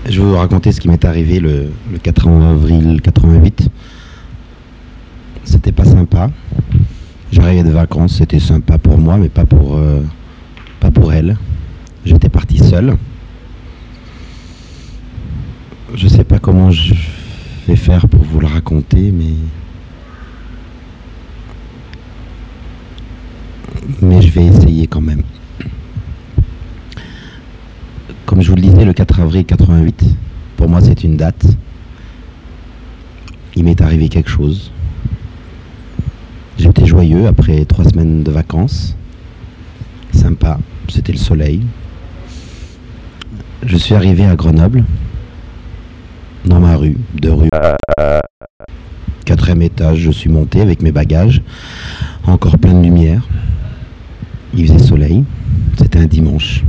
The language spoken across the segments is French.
Je vais vous raconter ce qui m'est arrivé le 4 avril 88. C'était pas sympa. J'arrivais de vacances, c'était sympa pour moi, mais pas pour elle. J'étais parti seul. Je sais pas comment je vais faire pour vous le raconter, mais je vais essayer quand même. Comme je vous le disais, le 4 avril 88, pour moi c'est une date. Il m'est arrivé quelque chose. J'étais joyeux après 3 semaines de vacances. Sympa, c'était le soleil. Je suis arrivé à Grenoble, dans ma rue, 2 rues. 4e étage, je suis monté avec mes bagages, encore plein de lumière. Il faisait soleil, c'était un dimanche.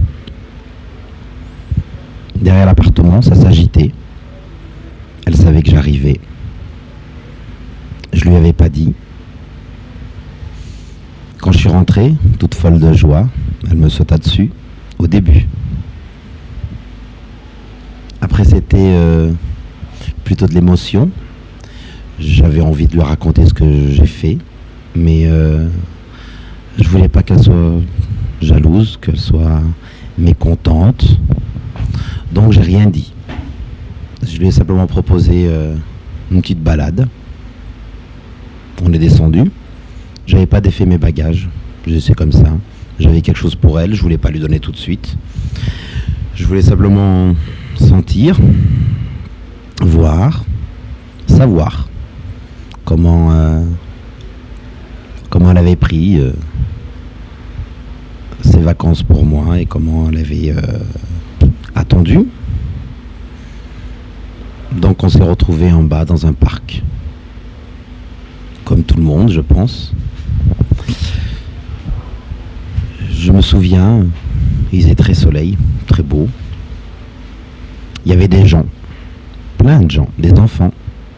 Derrière l'appartement, ça s'agitait. Elle savait que j'arrivais. Je lui avais pas dit. Quand je suis rentré, toute folle de joie, elle me sauta dessus, au début. Après, c'était plutôt de l'émotion. J'avais envie de lui raconter ce que j'ai fait, mais je voulais pas qu'elle soit jalouse, qu'elle soit mécontente. Donc j'ai rien dit. Je lui ai simplement proposé une petite balade. On est descendu. J'avais pas défait mes bagages. Je sais comme ça. J'avais quelque chose pour elle. Je voulais pas lui donner tout de suite. Je voulais simplement sentir, voir, savoir comment elle avait pris ses vacances pour moi et comment elle avait attendu. Donc on s'est retrouvés en bas dans un parc, comme tout le monde, je pense. Je me souviens, il faisait très soleil, très beau. Il y avait des gens, plein de gens, des enfants.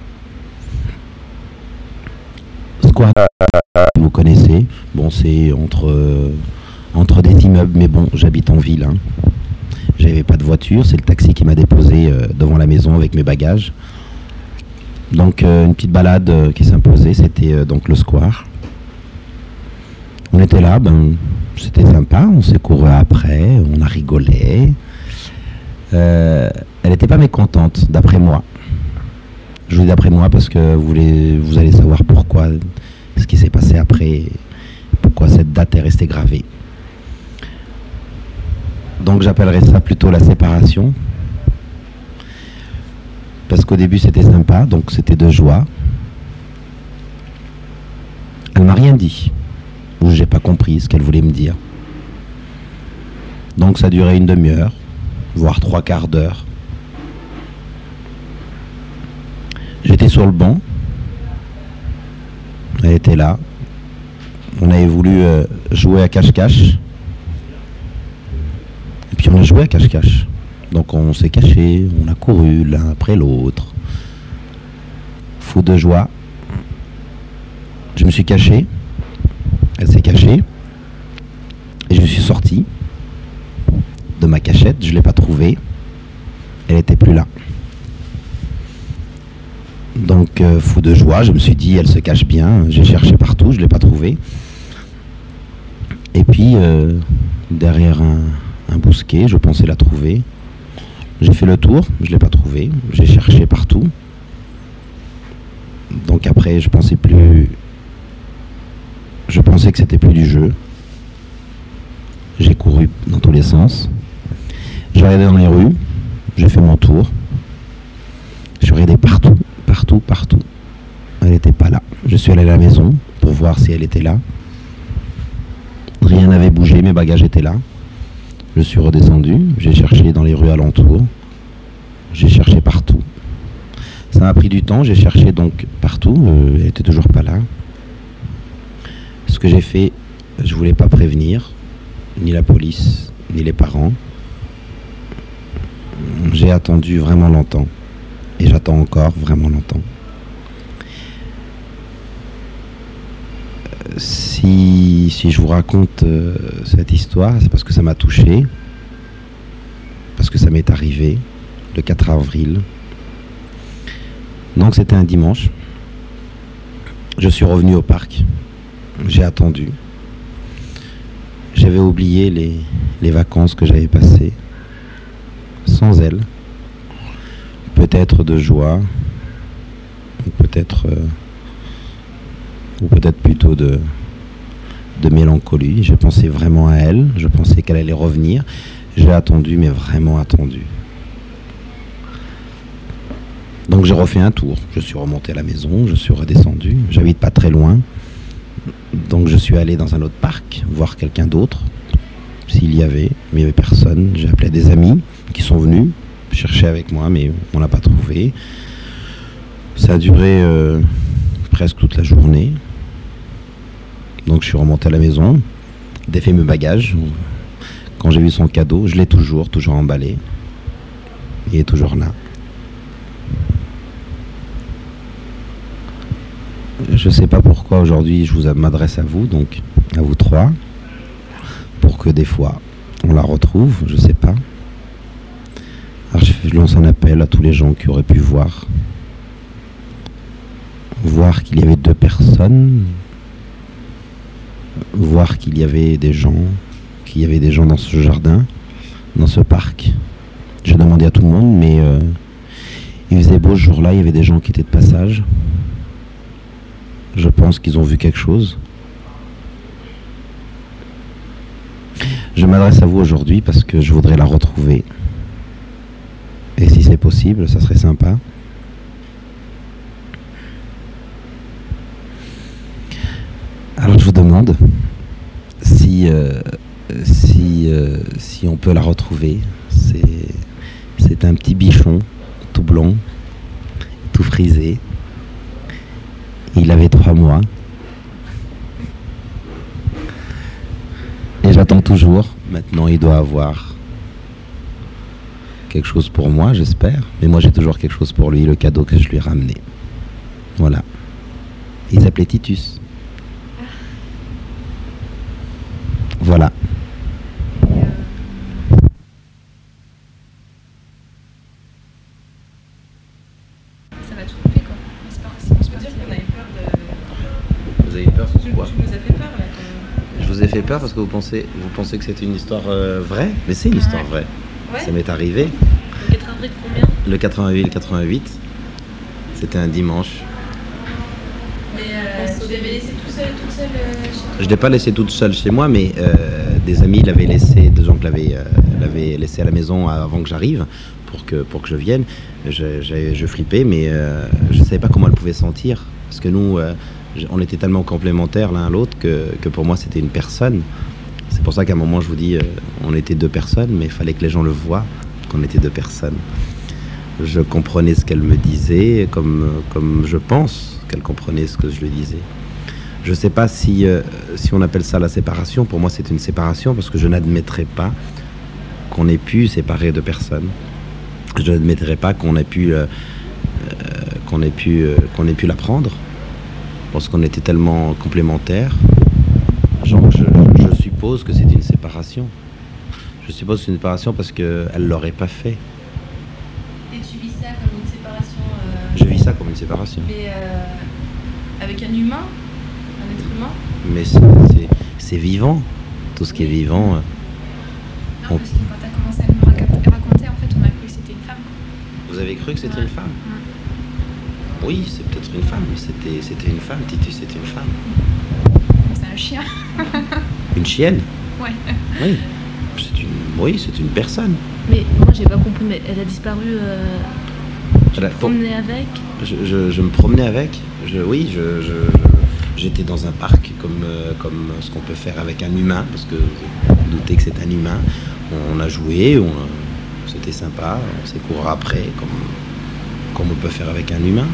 Squat, vous connaissez. Bon, c'est entre des immeubles, mais bon, j'habite en ville. J'avais pas de voiture, c'est le taxi qui m'a déposé devant la maison avec mes bagages. Donc une petite balade qui s'imposait, c'était donc le square. On était là, c'était sympa, on s'est couru après, on a rigolé. Elle n'était pas mécontente, d'après moi. Je vous dis d'après moi parce que vous allez savoir pourquoi, ce qui s'est passé après, pourquoi cette date est restée gravée. Donc j'appellerais ça plutôt la séparation. Parce qu'au début c'était sympa, donc c'était de joie. Elle m'a rien dit, ou j'ai pas compris ce qu'elle voulait me dire. Donc ça durait une demi-heure, voire 3/4 d'heure. J'étais sur le banc, elle était là. On avait voulu jouer à cache-cache. Et puis on a joué à cache-cache. Donc on s'est caché, on a couru l'un après l'autre. Fou de joie. Je me suis caché. Elle s'est cachée. Et je me suis sorti de ma cachette. Je ne l'ai pas trouvée. Elle n'était plus là. Donc fou de joie, je me suis dit elle se cache bien. J'ai cherché partout, je ne l'ai pas trouvée. Et puis derrière un bousquet, je pensais la trouver. J'ai fait le tour, je ne l'ai pas trouvée. J'ai cherché partout. Donc après, je pensais que c'était plus du jeu. J'ai couru dans tous les sens. J'ai regardé dans les rues. J'ai fait mon tour. Je regardais partout. Elle n'était pas là. Je suis allé à la maison pour voir si elle était là. Rien n'avait bougé, mes bagages étaient là. Je suis redescendu, j'ai cherché dans les rues alentours. J'ai cherché partout. Ça m'a pris du temps, j'ai cherché donc partout. Elle n'était toujours pas là. Ce que j'ai fait, je voulais pas prévenir ni la police, ni les parents. J'ai attendu vraiment longtemps. Et j'attends encore vraiment longtemps. Si je vous raconte cette histoire, c'est parce que ça m'a touché, parce que ça m'est arrivé, le 4 avril. Donc c'était un dimanche. Je suis revenu au parc. J'ai attendu. J'avais oublié les vacances que j'avais passées sans elle. Peut-être de joie, ou peut-être plutôt de mélancolie. J'ai pensé vraiment à elle. Je pensais qu'elle allait revenir. J'ai attendu, mais vraiment attendu. Donc j'ai refait un tour. Je suis remonté à la maison, je suis redescendu. J'habite pas très loin. Donc je suis allé dans un autre parc, voir quelqu'un d'autre. S'il y avait, mais il n'y avait personne. J'ai appelé des amis qui sont venus chercher avec moi, mais on l'a pas trouvé. Ça a duré presque toute la journée. Donc je suis remonté à la maison, défait mes bagages. Quand j'ai vu son cadeau, je l'ai toujours emballé. Il est toujours là. Je ne sais pas pourquoi aujourd'hui je m'adresse à vous, donc à vous trois, pour que des fois on la retrouve, je ne sais pas. Alors je lance un appel à tous les gens qui auraient pu voir qu'il y avait deux personnes, voir qu'il y avait des gens dans ce jardin, dans ce parc. J'ai demandé à tout le monde, mais il faisait beau ce jour-là, il y avait des gens qui étaient de passage. Je pense qu'ils ont vu quelque chose. Je m'adresse à vous aujourd'hui parce que je voudrais la retrouver. Et si c'est possible, ça serait sympa. Alors je vous demande si on peut la retrouver. C'est un petit bichon tout blanc, tout frisé. Il avait 3 mois. Et j'attends toujours. Maintenant, il doit avoir quelque chose pour moi, j'espère. Mais moi, j'ai toujours quelque chose pour lui, le cadeau que je lui ai ramené. Voilà. Il s'appelait Titus. Voilà. Ça va tout couper, quoi. On se peut dire qu'on avait peur de... Vous avez peur sur quoi? Tu nous as fait peur, là. Je vous ai fait peur parce que vous pensez que c'était une histoire vraie? Mais c'est une histoire vraie. Ouais. Ça m'est arrivé. Le 4 avril combien? Le 88. C'était un dimanche. Mais tu l'avais laissé toute seule chez toi? Je ne l'ai pas laissé toute seule chez moi, mais des amis l'avaient laissé, des gens que l'avaient laissé à la maison avant que j'arrive, pour que je vienne. Je flippais, mais je ne savais pas comment elle pouvait sentir. Parce que nous, on était tellement complémentaires l'un à l'autre que pour moi, c'était une personne. C'est pour ça qu'à un moment, je vous dis, on était 2 personnes, mais il fallait que les gens le voient, qu'on était 2 personnes. Je comprenais ce qu'elle me disait, comme je pense qu'elle comprenait ce que je lui disais. Je ne sais pas si on appelle ça la séparation. Pour moi, c'est une séparation parce que je n'admettrai pas qu'on ait pu séparer 2 personnes. Je n'admettrai pas qu'on ait pu la prendre parce qu'on était tellement complémentaires. Genre, je suppose que c'est une séparation. Je suppose que c'est une séparation parce qu'elle ne l'aurait pas fait. Et tu vis ça comme une séparation Je vis ça comme une séparation. Mais avec un humain? Un être humain? Mais c'est vivant. Tout ce qui est vivant. Non, parce que quand tu as commencé à me raconter, en fait, on a cru que c'était une femme. Vous avez cru que c'était Ouais. une femme? Oui, c'est peut-être une femme. C'était une femme. Titus, c'était une femme. C'est un chien. Une chienne? Ouais. Oui. C'est une personne. Mais moi, j'ai pas compris, mais elle a disparu. Tu Elle a- te promenais avec? Je me promenais avec. J'étais dans un parc comme ce qu'on peut faire avec un humain, parce que vous doutez que c'est un humain. On a joué, c'était sympa, on s'est couru après, comme on peut faire avec un humain.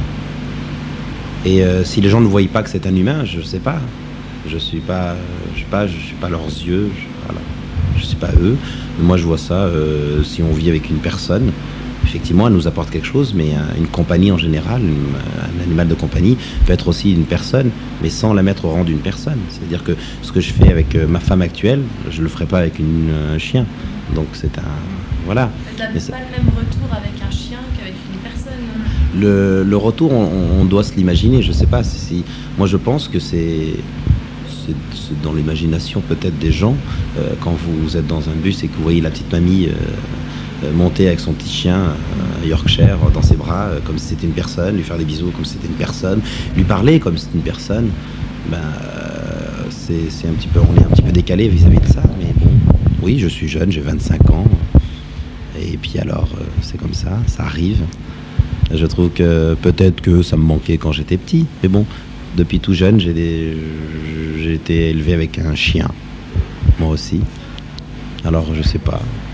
Et si les gens ne voient pas que c'est un humain, je sais pas. Je suis pas leurs yeux. Je suis pas eux. Mais moi, je vois ça. Si on vit avec une personne, effectivement, elle nous apporte quelque chose, mais une compagnie en général, un animal de compagnie peut être aussi une personne, mais sans la mettre au rang d'une personne. C'est-à-dire que ce que je fais avec ma femme actuelle, je le ferai pas avec un chien. Donc voilà. T'as pas Mais ça- le même retour avec un chien qu'avec une personne. le retour, on doit se l'imaginer. Je sais pas moi je pense que c'est dans l'imagination peut-être des gens. Quand vous êtes dans un bus et que vous voyez la petite mamie monter avec son petit chien Yorkshire dans ses bras comme si c'était une personne, lui faire des bisous comme si c'était une personne, lui parler comme si c'était une personne, c'est un petit peu, on est un petit peu décalé vis-à-vis de ça. Mais bon, oui, je suis jeune, j'ai 25 ans. Et puis alors, c'est comme ça arrive. Je trouve que peut-être que ça me manquait quand j'étais petit. Mais bon, depuis tout jeune, j'ai été élevé avec un chien. Moi aussi. Alors, je sais pas.